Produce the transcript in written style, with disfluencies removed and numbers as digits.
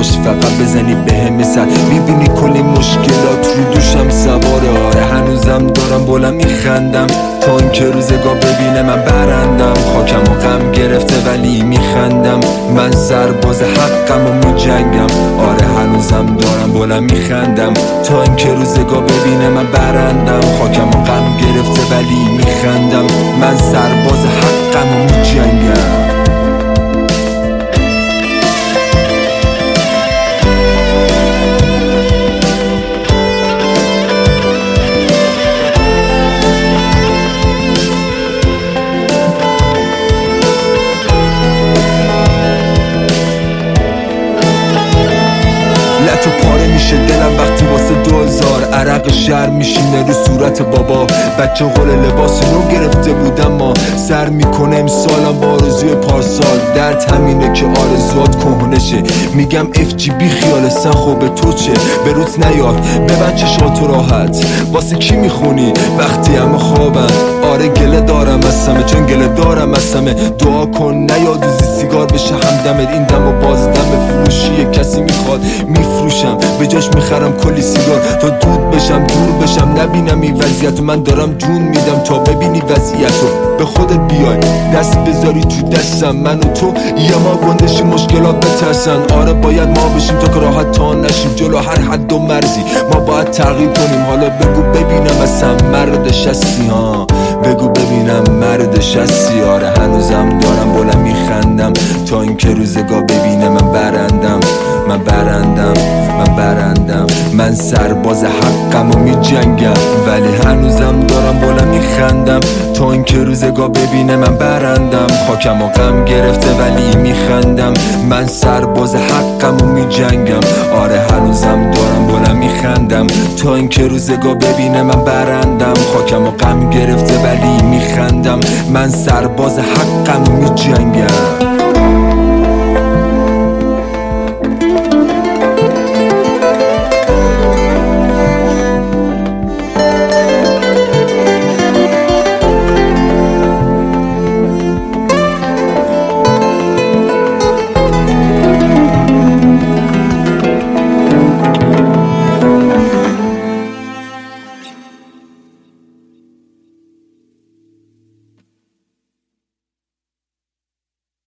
باش فقط بزنی بهم سر. میبینی کلی مشکلات رو دوشم سواره. آره هنوزم دارم بلند میخندم تا اینکه روزگاه ببینه من برندم. خاکم و غم گرفته ولی میخندم، من سرباز حقم و میجنگم. آره هنوزم دارم بلند میخندم تا اینکه روزگاه ببینه من برندم. خاکم و غم گرفته ولی میخندم، من سرباز حقم و میجنگم. لطو پاره میشه دلم وقتی واسه 2000 عرق شهر میشینه رو صورت بابا. بچه قول لباس نو گرفته بودم ما سر میکنه امسالم با آرزوی پارسال. درد همینه که آرزوات کهنشه. میگم FG بی خیال سن خوب تو چه به روت نیاد ببند چشاتو راحت. واسه کی میخونی وقتی همه خوابن؟ آره گله دارم از همه چون گله دارم از همه. دعا کن نیاد روزی سیگار بشه همدمت. این دم و باز دم فروشی کسی میخواد میفروشم به جاش میخرم کلی سیگار تا دود بشم دور بشم نبینم این وضعیت. من دارم جون میدم تا ببینی وضعیتو. به خودت بیای دست بذاری تو دستم من و تو یه ما گندشی مشکلات بترسن. آره باید ما بشیم تا که راحت تا نشیم جلو هر حد و مرزی. ما باید تغییر کنیم. حالا بگو ببینم اصلا مردش هستی ها، بگو ببینم مردش هستی. آره هنوزم دارم بلند میخندم تا اینکه روزگاه ببینه من برندم. من برندم، من برندم، من سرباز حقم و میجنگم. ولی هنوزم دارم بلند میخندم تا اینکه روزگاه ببینه من برندم. خاکم و غم گرفته ولی میخندم، من سرباز حقم و میجنگم. آره هنوزم دارم بلند میخندم تا اینکه روزگاه ببینه من برندم. خاکم و غم گرفته ولی میخندم، من سرباز حقم و میجنگم.